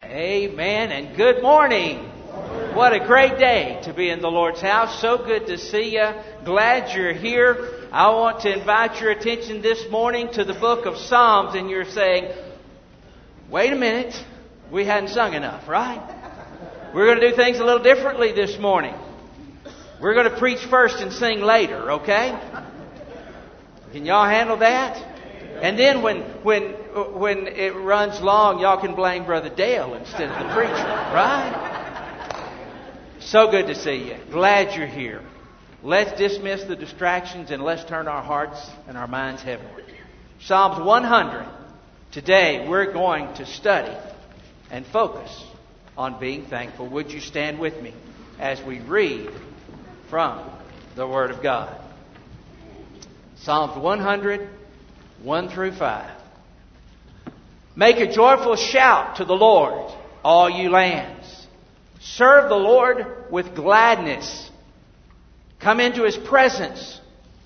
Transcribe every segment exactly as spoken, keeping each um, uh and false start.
Amen and good morning. What a great day to be in the Lord's house. So good to see you. Glad you're here. I want to invite your attention this morning to the book of Psalms. And you're saying, wait a minute, we hadn't sung enough, right? We're going to do things a little differently this morning. We're going to preach first and sing later, okay? Can y'all handle that? And then when when when it runs long, y'all can blame Brother Dale instead of the preacher, right? So good to see you. Glad you're here. Let's dismiss the distractions and let's turn our hearts and our minds heavenward. Psalms one hundred. Today we're going to study and focus on being thankful. Would you stand with me as we read from the Word of God? Psalms one hundred. one through five. Make a joyful shout to the Lord, all you lands. Serve the Lord with gladness. Come into His presence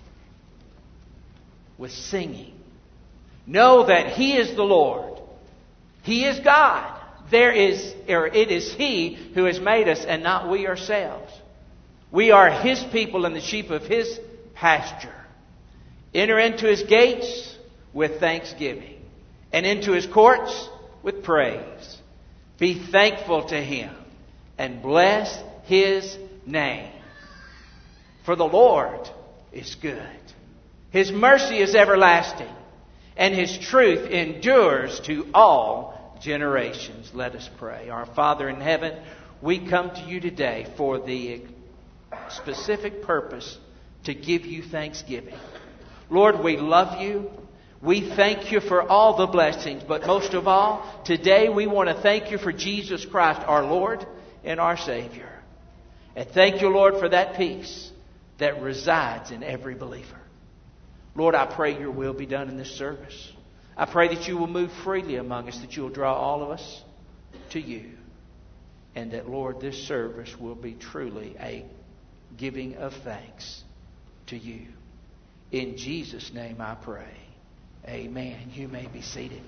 with singing. Know that He is the Lord. He is God. There is, or it is He who has made us and not we ourselves. We are His people and the sheep of His pasture. Enter into His gates with thanksgiving, and into His courts with praise. Be thankful to Him, and bless His name. For the Lord is good. His mercy is everlasting, and His truth endures to all generations. Let us pray. Our Father in heaven, we come to You today for the specific purpose to give You thanksgiving. Lord, we love You. We thank You for all the blessings, but most of all, today we want to thank You for Jesus Christ, our Lord and our Savior. And thank You, Lord, for that peace that resides in every believer. Lord, I pray Your will be done in this service. I pray that You will move freely among us, that You will draw all of us to You. And that, Lord, this service will be truly a giving of thanks to You. In Jesus' name I pray. Amen. You may be seated.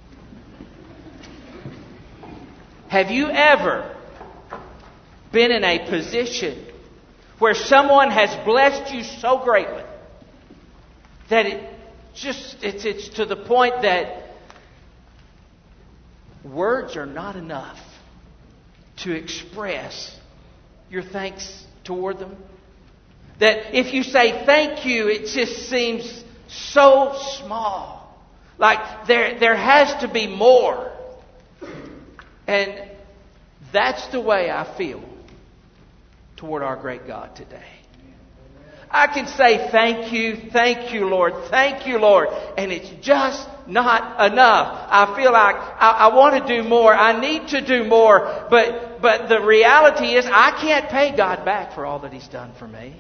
Have you ever been in a position where someone has blessed you so greatly that it just it's it's to the point that words are not enough to express your thanks toward them? That if you say thank you, it just seems so small. Like there, there has to be more. And that's the way I feel toward our great God today. I can say thank you, thank you, Lord, thank you, Lord. And it's just not enough. I feel like I, I want to do more. I need to do more. But, but the reality is I can't pay God back for all that He's done for me.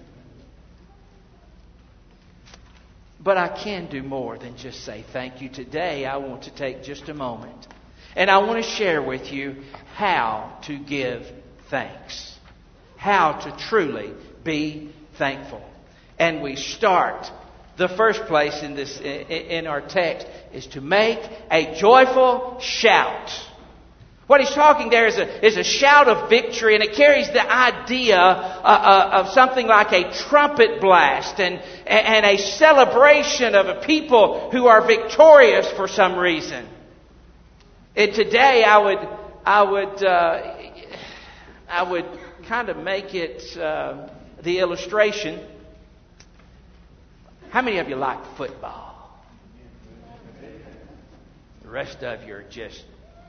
But I can do more than just say thank you. Today, I want to take just a moment. And I want to share with you how to give thanks. How to truly be thankful. And we start, the first place in this in our text is to make a joyful shout. What he's talking there is a, is a shout of victory, and it carries the idea uh, uh, of something like a trumpet blast and, and a celebration of a people who are victorious for some reason. And today I would I would uh, I would kind of make it uh, the illustration. How many of you like football? The rest of you are just,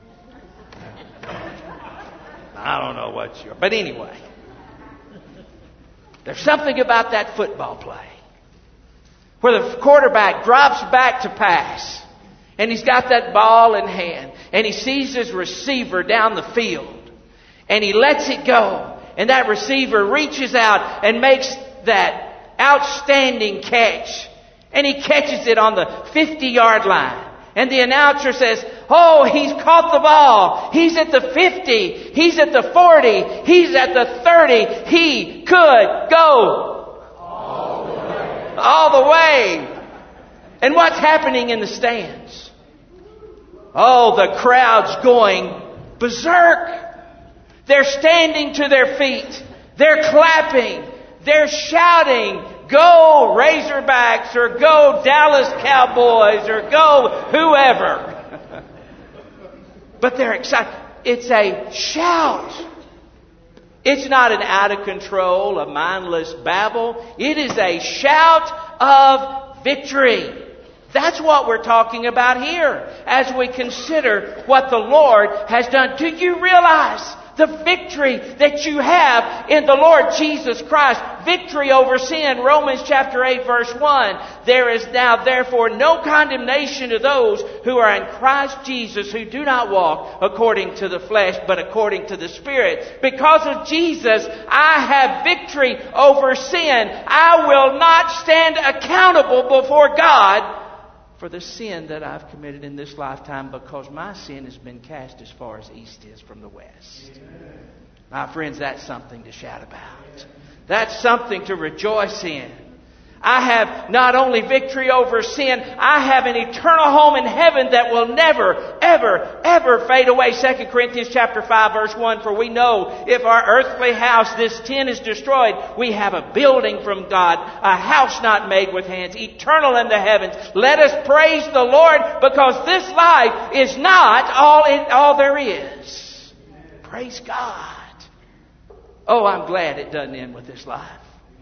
I don't know what you're... But anyway, there's something about that football play where the quarterback drops back to pass and he's got that ball in hand and he sees his receiver down the field and he lets it go, and that receiver reaches out and makes that outstanding catch, and he catches it on the fifty-yard line. And the announcer says, oh, he's caught the ball. He's at the fifty. He's at the forty. He's at the thirty. He could go all the way. All the way. And what's happening in the stands? Oh, the crowd's going berserk. They're standing to their feet. They're clapping. They're shouting, "Go Razorbacks," or "Go Dallas Cowboys," or "Go whoever." But they're excited. It's a shout. It's not an out of control, a mindless babble. It is a shout of victory. That's what we're talking about here as we consider what the Lord has done. Do you realize the victory that you have in the Lord Jesus Christ? Victory over sin. Romans chapter eight verse one. There is now therefore no condemnation to those who are in Christ Jesus, who do not walk according to the flesh, but according to the Spirit. Because of Jesus, I have victory over sin. I will not stand accountable before God for the sin that I've committed in this lifetime, because my sin has been cast as far as east is from the west. Amen. My friends, that's something to shout about. That's something to rejoice in. I have not only victory over sin, I have an eternal home in heaven that will never, ever, ever fade away. Second Corinthians chapter five verse one. For we know if our earthly house, this tent, is destroyed, we have a building from God, a house not made with hands, eternal in the heavens. Let us praise the Lord, because this life is not all, it, all there is. Praise God. Oh, I'm glad it doesn't end with this life.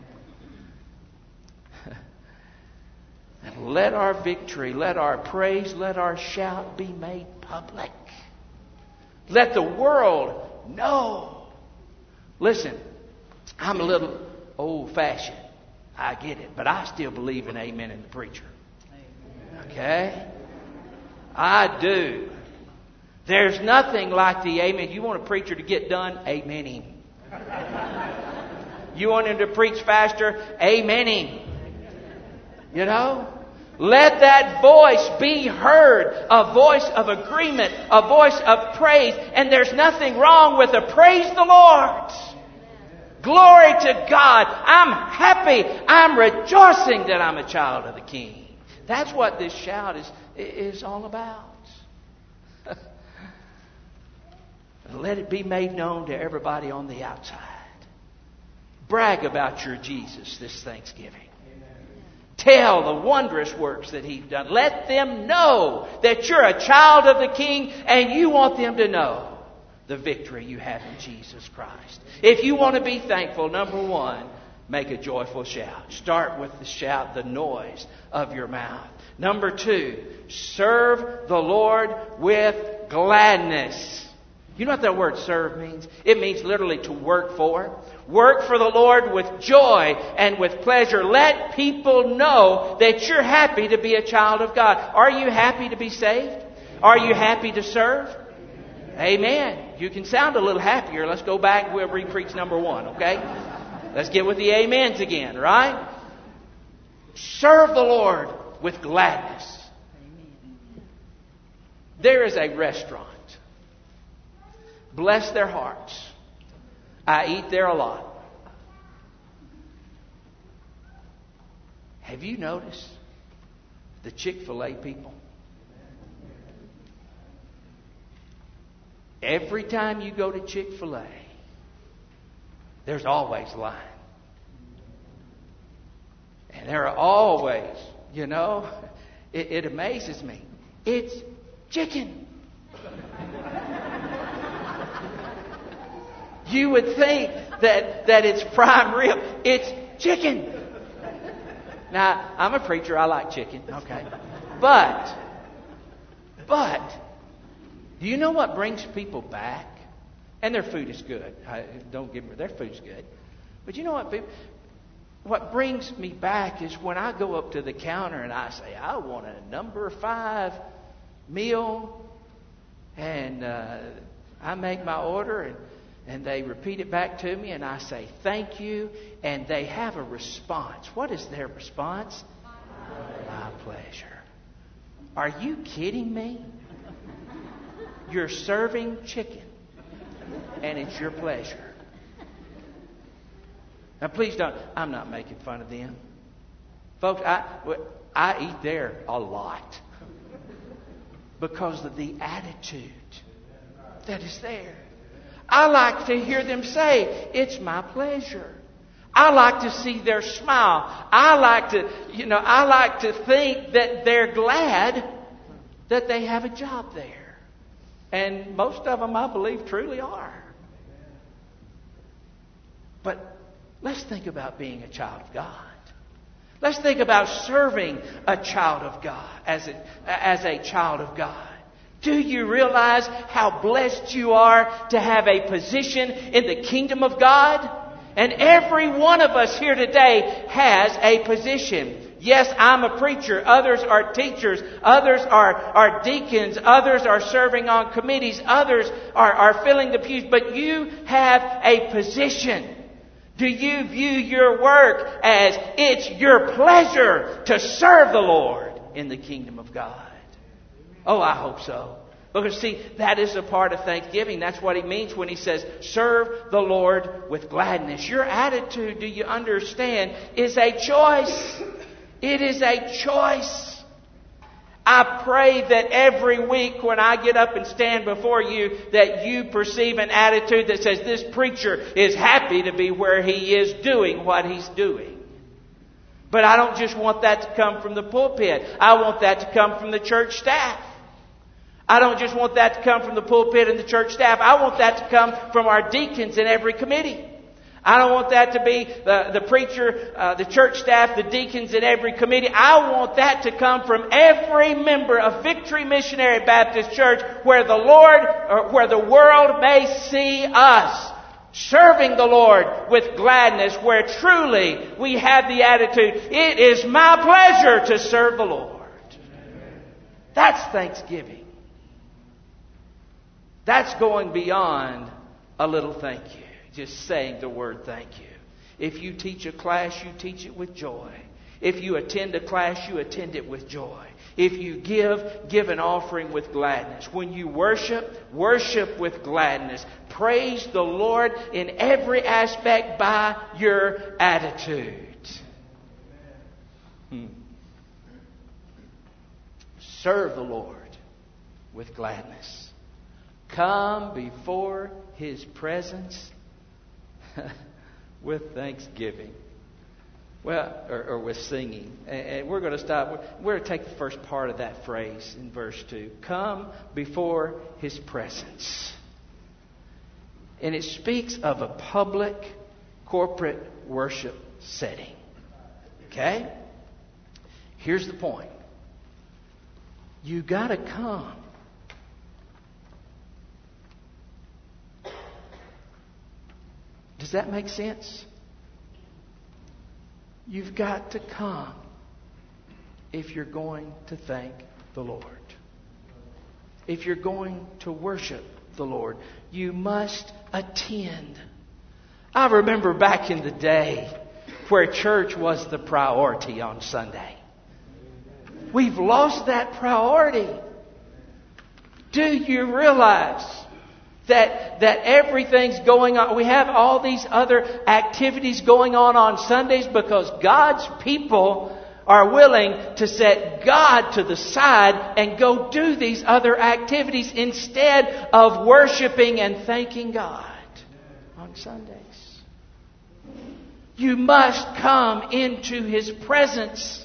And let our victory, let our praise, let our shout be made public. Let the world know. Listen, I'm a little old-fashioned. I get it. But I still believe in amen in the preacher. Okay? I do. There's nothing like the amen. You want a preacher to get done? Amen him. You want him to preach faster? Amen him. You know? Let that voice be heard. A voice of agreement. A voice of praise. And there's nothing wrong with a praise the Lord. Glory to God. I'm happy. I'm rejoicing that I'm a child of the King. That's what this shout is, is all about. Let it be made known to everybody on the outside. Brag about your Jesus this Thanksgiving. Tell the wondrous works that He's done. Let them know that you're a child of the King, and you want them to know the victory you have in Jesus Christ. If you want to be thankful, number one, make a joyful shout. Start with the shout, the noise of your mouth. Number two, serve the Lord with gladness. You know what that word serve means? It means literally to work for. Work for the Lord with joy and with pleasure. Let people know that you're happy to be a child of God. Are you happy to be saved? Are you happy to serve? Amen. You can sound a little happier. Let's go back. We'll re-preach number one, okay? Let's get with the amens again, right? Serve the Lord with gladness. There is a restaurant. Bless their hearts. I eat there a lot. Have you noticed the Chick-fil-A people? Every time you go to Chick-fil-A, there's always a line. And there are always, you know, it, it amazes me. It's chicken. You would think that, that it's prime rib. It's chicken. Now, I'm a preacher. I like chicken. Okay. But, but, do you know what brings people back? And their food is good. I, don't give me, their food's good. But you know what people, what brings me back is when I go up to the counter and I say, I want a number five meal. And uh, I make my order, and And they repeat it back to me, and I say, thank you. And they have a response. What is their response? My pleasure. Are you kidding me? You're serving chicken, and it's your pleasure. Now, please don't. I'm not making fun of them. Folks, I, I eat there a lot because of the attitude. that is there. I like to hear them say, it's my pleasure. I like to see their smile. I like to, you know, I like to think that they're glad that they have a job there. And most of them, I believe, truly are. But let's think about being a child of God. Let's think about serving a child of God as a, as a child of God. Do you realize how blessed you are to have a position in the kingdom of God? And every one of us here today has a position. Yes, I'm a preacher. Others are teachers. Others are, are deacons. Others are serving on committees. Others are, are filling the pews. But you have a position. Do you view your work as it's your pleasure to serve the Lord in the kingdom of God? Oh, I hope so. Because see, that is a part of thanksgiving. That's what he means when he says, serve the Lord with gladness. Your attitude, do you understand, is a choice. It is a choice. I pray that every week when I get up and stand before you, that you perceive an attitude that says, this preacher is happy to be where he is doing what he's doing. But I don't just want that to come from the pulpit. I want that to come from the church staff. I don't just want that to come from the pulpit and the church staff. I want that to come from our deacons in every committee. I don't want that to be the, the preacher, uh, the church staff, the deacons in every committee. I want that to come from every member of Victory Missionary Baptist Church, where the Lord, or where the world may see us serving the Lord with gladness, where truly we have the attitude, it is my pleasure to serve the Lord. That's thanksgiving. That's going beyond a little thank you. Just saying the word thank you. If you teach a class, you teach it with joy. If you attend a class, you attend it with joy. If you give, give an offering with gladness. When you worship, worship with gladness. Praise the Lord in every aspect by your attitude. Hmm. Serve the Lord with gladness. Come before His presence with thanksgiving. Well, or, or with singing. And we're going to stop. We're going to take the first part of that phrase in verse two. Come before His presence. And it speaks of a public, corporate worship setting. Okay? Here's the point. You got to come. Does that make sense? You've got to come if you're going to thank the Lord. If you're going to worship the Lord, you must attend. I remember back in the day where church was the priority on Sunday. We've lost that priority. Do you realize that that everything's going on? We have all these other activities going on on Sundays because God's people are willing to set God to the side and go do these other activities instead of worshiping and thanking God on Sundays. You must come into His presence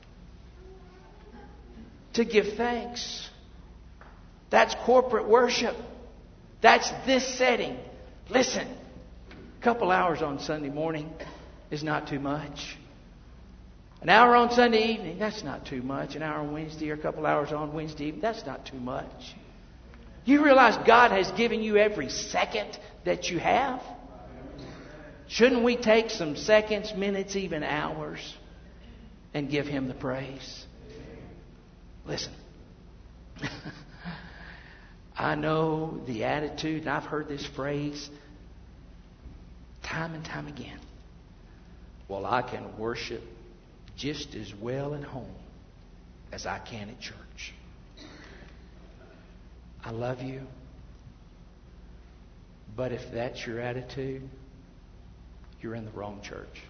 to give thanks. That's corporate worship. That's this setting. Listen, a couple hours on Sunday morning is not too much. An hour on Sunday evening, that's not too much. An hour on Wednesday or a couple hours on Wednesday evening, that's not too much. You realize God has given you every second that you have? Shouldn't we take some seconds, minutes, even hours and give Him the praise? Listen. I know the attitude, and I've heard this phrase time and time again. Well, I can worship just as well at home as I can at church. I love you. But if that's your attitude, you're in the wrong church.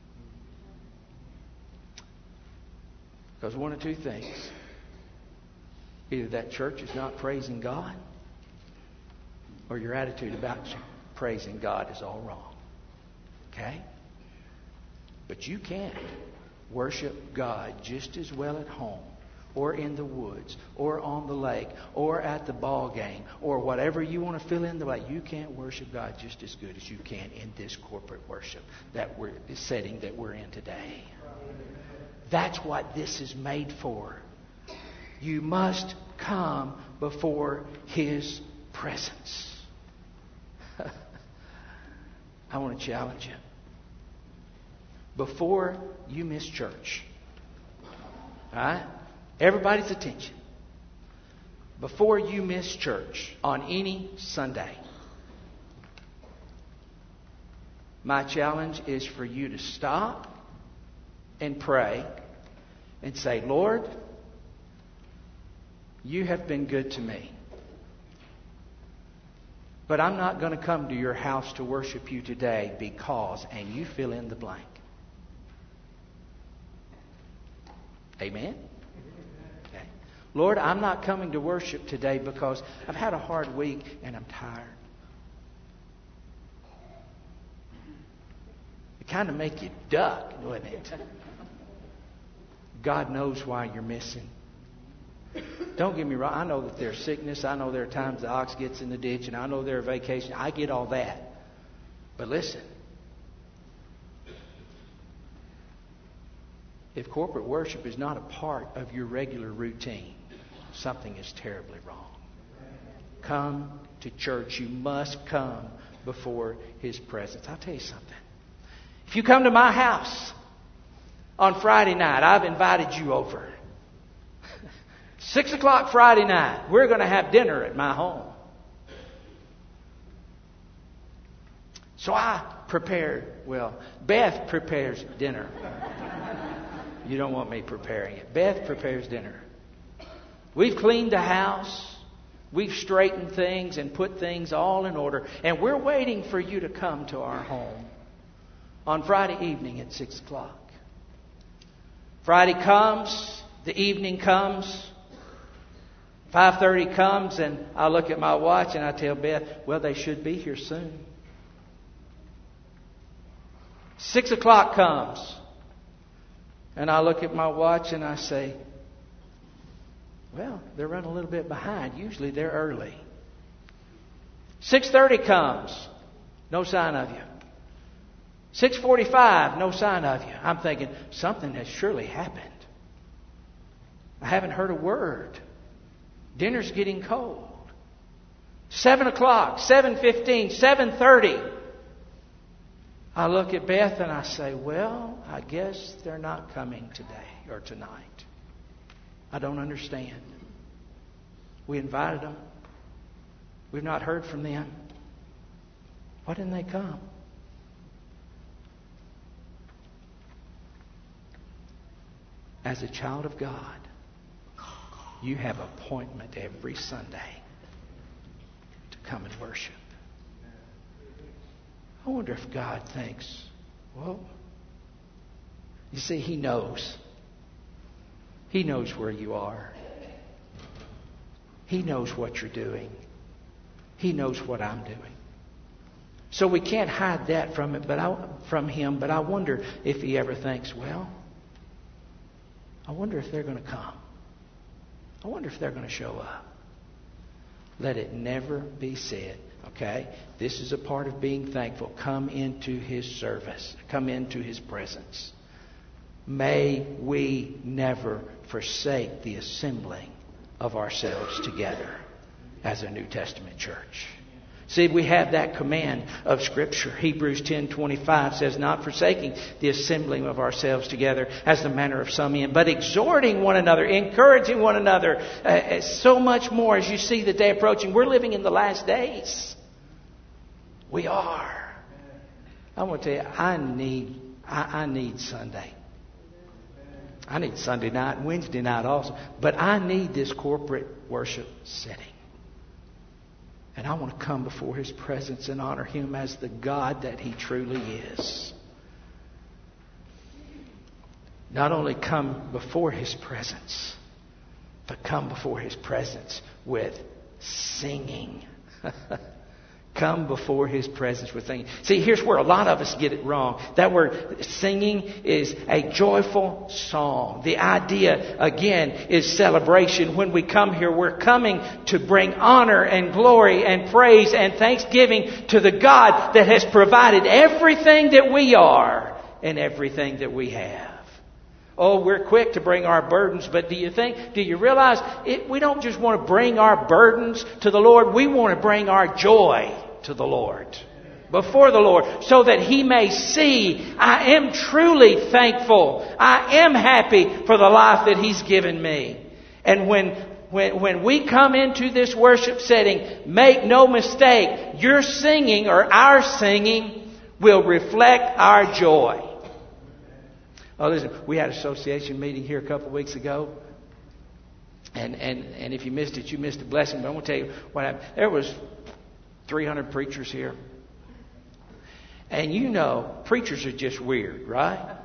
Because one of two things. Either that church is not praising God, or your attitude about praising God is all wrong. Okay? But you can worship God just as well at home, or in the woods, or on the lake, or at the ball game, or whatever you want to fill in the way. You can't worship God just as good as you can in this corporate worship that we're the setting that we're in today. That's what this is made for. You must come before His presence. I want to challenge you. Before you miss church, all right? Everybody's attention. Before you miss church on any Sunday, my challenge is for you to stop and pray and say, Lord, you have been good to me. But I'm not going to come to your house to worship you today because, and you fill in the blank. Amen? Okay. Lord, I'm not coming to worship today because I've had a hard week and I'm tired. It kind of make you duck, doesn't it? God knows why you're missing. Don't get me wrong. I know that there's sickness. I know there are times the ox gets in the ditch. And I know there are vacations. I get all that. But listen. If corporate worship is not a part of your regular routine, something is terribly wrong. Come to church. You must come before His presence. I'll tell you something. If you come to my house on Friday night, I've invited you over. Six o'clock Friday night, we're going to have dinner at my home. So I prepared, well, Beth prepares dinner. You don't want me preparing it. Beth prepares dinner. We've cleaned the house. We've straightened things and put things all in order. And we're waiting for you to come to our home on Friday evening at six o'clock. Friday comes, the evening comes. five thirty comes and I look at my watch and I tell Beth, well, they should be here soon. six o'clock comes and I look at my watch and I say, well, they're running a little bit behind. Usually they're early. six thirty comes. No sign of you. six forty-five, no sign of you. I'm thinking, something has surely happened. I haven't heard a word. Dinner's getting cold. Seven o'clock, seven fifteen, seven thirty. I look at Beth and I say, well, I guess they're not coming today or tonight. I don't understand. We invited them. We've not heard from them. Why didn't they come? As a child of God, you have appointment every Sunday to come and worship. I wonder if God thinks, well, you see, He knows. He knows where you are. He knows what you're doing. He knows what I'm doing. So we can't hide that from it, but I, from Him. But I wonder if He ever thinks, well, I wonder if they're going to come. I wonder if they're going to show up. Let it never be said, okay? This is a part of being thankful. Come into His service. Come into His presence. May we never forsake the assembling of ourselves together as a New Testament church. See, we have that command of Scripture. Hebrews ten twenty-five says, not forsaking the assembling of ourselves together as the manner of some men, but exhorting one another, encouraging one another. Uh, so much more as you see the day approaching. We're living in the last days. We are. I want to tell you, I need, I, I need Sunday. I need Sunday night and Wednesday night also. But I need this corporate worship setting. And I want to come before His presence and honor Him as the God that He truly is. Not only come before His presence, but come before His presence with singing. Come before His presence with singing. See, here's where a lot of us get it wrong. That word singing is a joyful song. The idea, again, is celebration. When we come here, we're coming to bring honor and glory and praise and thanksgiving to the God that has provided everything that we are and everything that we have. Oh, we're quick to bring our burdens, but do you think, do you realize it, we don't just want to bring our burdens to the Lord, we want to bring our joy to the Lord, before the Lord, so that He may see, I am truly thankful. I am happy for the life that He's given me. And when, when, when we come into this worship setting, make no mistake, your singing or our singing will reflect our joy. Oh, listen, we had an association meeting here a couple of weeks ago. And, and, and if you missed it, you missed a blessing. But I'm going to tell you what happened. There was three hundred preachers here. And you know, preachers are just weird, right?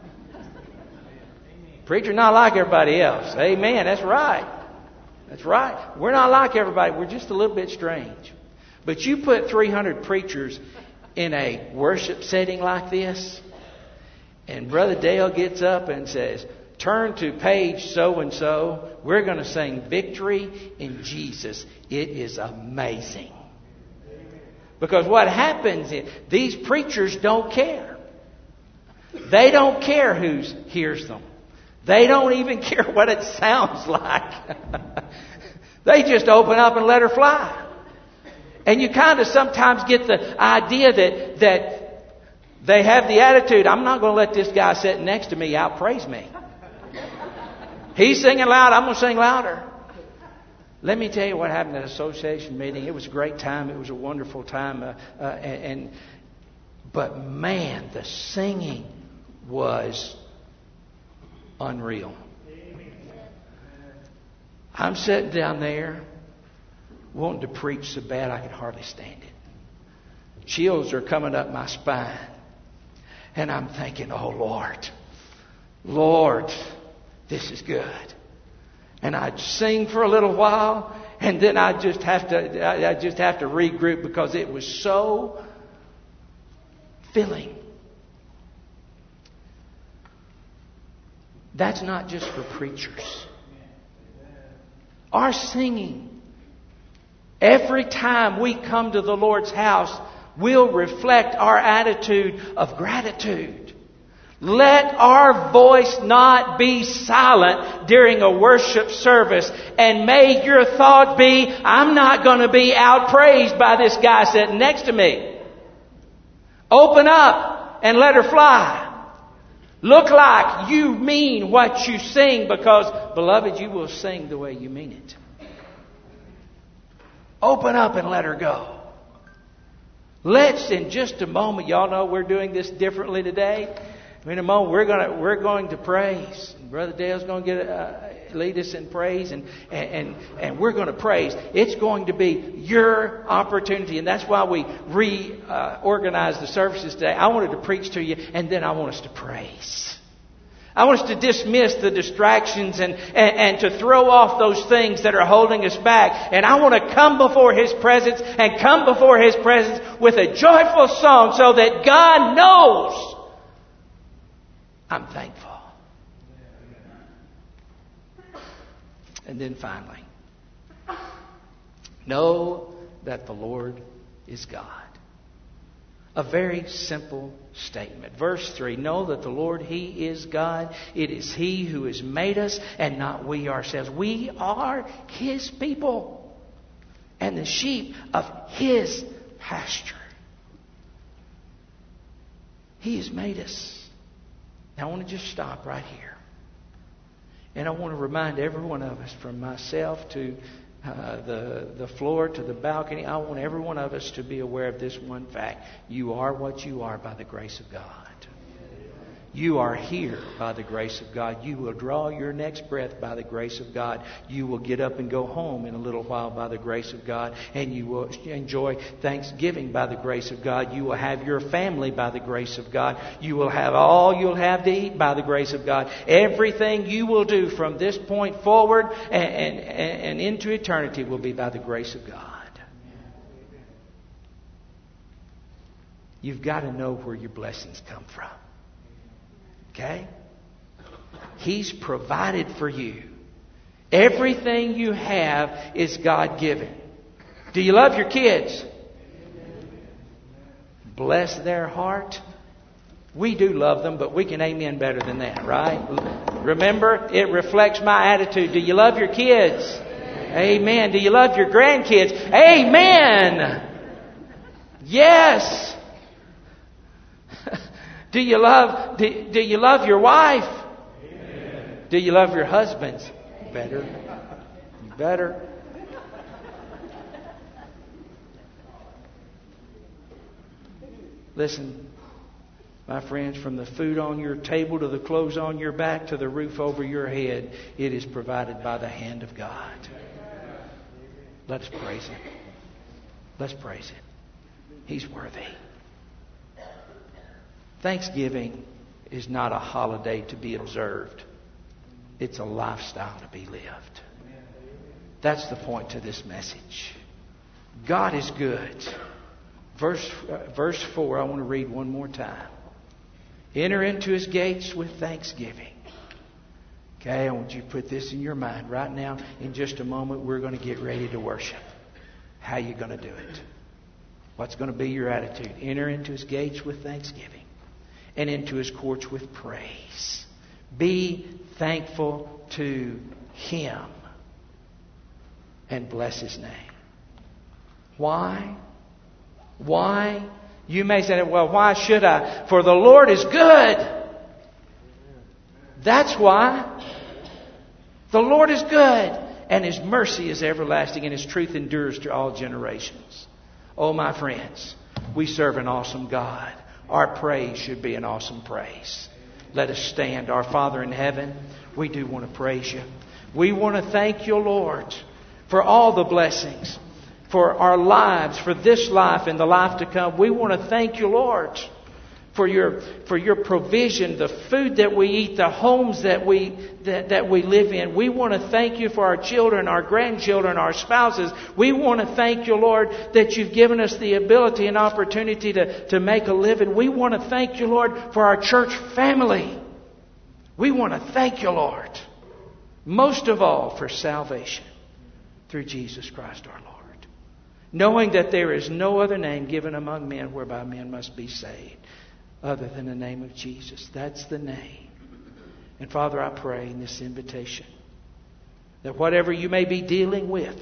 Preacher not like everybody else. Amen. That's right. That's right. We're not like everybody. We're just a little bit strange. But you put three hundred preachers in a worship setting like this, and Brother Dale gets up and says, turn to page so-and-so. We're going to sing Victory in Jesus. It is amazing. Because what happens is these preachers don't care. They don't care who hears them. They don't even care what it sounds like. They just open up and let her fly. And you kind of sometimes get the idea that that they have the attitude, I'm not going to let this guy sitting next to me outpraise me. He's singing loud, I'm going to sing louder. Let me tell you what happened at an association meeting. It was a great time. It was a wonderful time. Uh, uh, and, and But man, the singing was unreal. I'm sitting down there wanting to preach so bad I could hardly stand it. Chills are coming up my spine. And I'm thinking, oh Lord, Lord, this is good. And I'd sing for a little while, and then I just have to I just have to regroup because it was so filling. That's not just for preachers. Our singing, every time we come to the Lord's house, will reflect our attitude of gratitude. Let our voice not be silent during a worship service. And may your thought be, I'm not going to be outpraised by this guy sitting next to me. Open up and let her fly. Look like you mean what you sing, because, beloved, you will sing the way you mean it. Open up and let her go. Let's, in just a moment, y'all know we're doing this differently today. In a moment, we're going to we're going to praise. Brother Dale's going to get uh, lead us in praise, and and and we're going to praise. It's going to be your opportunity, and that's why we reorganized uh, the services today. I wanted to preach to you, and then I want us to praise. I want us to dismiss the distractions and, and, and to throw off those things that are holding us back. And I want to come before His presence and come before His presence with a joyful song so that God knows I'm thankful. And then finally, know that the Lord is God. A very simple statement. Verse three, know that the Lord, He is God. It is He who has made us and not we ourselves. We are His people and the sheep of His pasture. He has made us. Now I want to just stop right here. And I want to remind every one of us, from myself to uh, the, the floor to the balcony, I want every one of us to be aware of this one fact. You are what you are by the grace of God. You are here by the grace of God. You will draw your next breath by the grace of God. You will get up and go home in a little while by the grace of God. And you will enjoy Thanksgiving by the grace of God. You will have your family by the grace of God. You will have all you'll have to eat by the grace of God. Everything you will do from this point forward and, and, and into eternity will be by the grace of God. you've got to know where your blessings come from. Okay? He's provided for you. Everything you have is God-given. Do you love your kids? Bless their heart. We do love them, but we can amen better than that, right? Remember, it reflects my attitude. Do you love your kids? Amen. Do you love your grandkids? Amen. Yes. Do you love do, do you love your wife? Amen. Do you love your husbands? Better. Better. Listen, my friends, from the food on your table to the clothes on your back to the roof over your head, it is provided by the hand of God. Let's praise Him. Let's praise Him. He's worthy. Thanksgiving is not a holiday to be observed. It's a lifestyle to be lived. That's the point to this message. God is good. Verse, uh, verse four, I want to read one more time. Enter into His gates with thanksgiving. Okay, I want you to put this in your mind right now. In just a moment, we're going to get ready to worship. How are you going to do it? What's going to be your attitude? Enter into His gates with thanksgiving and into His courts with praise. Be thankful to Him and bless His name. Why? Why? You may say, well, why should I? For the Lord is good. That's why. The Lord is good, and His mercy is everlasting, and His truth endures to all generations. Oh, my friends, we serve an awesome God. Our praise should be an awesome praise. Let us stand. Our Father in heaven, we do want to praise You. We want to thank You, Lord, for all the blessings, for our lives, for this life and the life to come. We want to thank You, Lord, for your for your provision, the food that we eat, the homes that we that, that we live in. We want to thank You for our children, our grandchildren, our spouses. We want to thank You, Lord, that You've given us the ability and opportunity to, to make a living. We want to thank You, Lord, for our church family. We want to thank You, Lord, most of all for salvation through Jesus Christ our Lord. Knowing that there is no other name given among men whereby men must be saved other than the name of Jesus. That's the name. And Father, I pray in this invitation that whatever You may be dealing with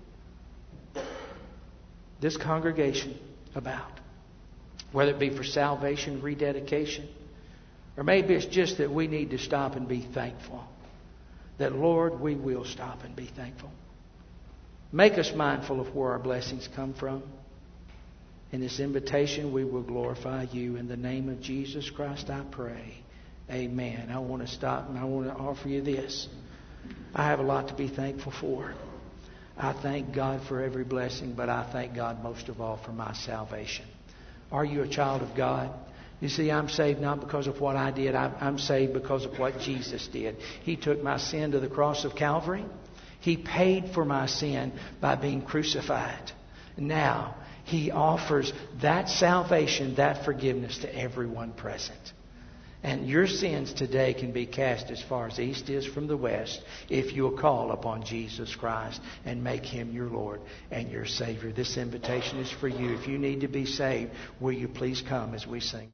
this congregation about, whether it be for salvation, rededication, or maybe it's just that we need to stop and be thankful, that Lord, we will stop and be thankful. Make us mindful of where our blessings come from. In this invitation, we will glorify You. In the name of Jesus Christ, I pray. Amen. I want to stop and I want to offer you this. I have a lot to be thankful for. I thank God for every blessing, but I thank God most of all for my salvation. Are you a child of God? You see, I'm saved not because of what I did. I'm saved because of what Jesus did. He took my sin to the cross of Calvary. He paid for my sin by being crucified. Now, He offers that salvation, that forgiveness to everyone present. And your sins today can be cast as far as the east is from the west if you'll call upon Jesus Christ and make Him your Lord and your Savior. This invitation is for you. If you need to be saved, will you please come as we sing?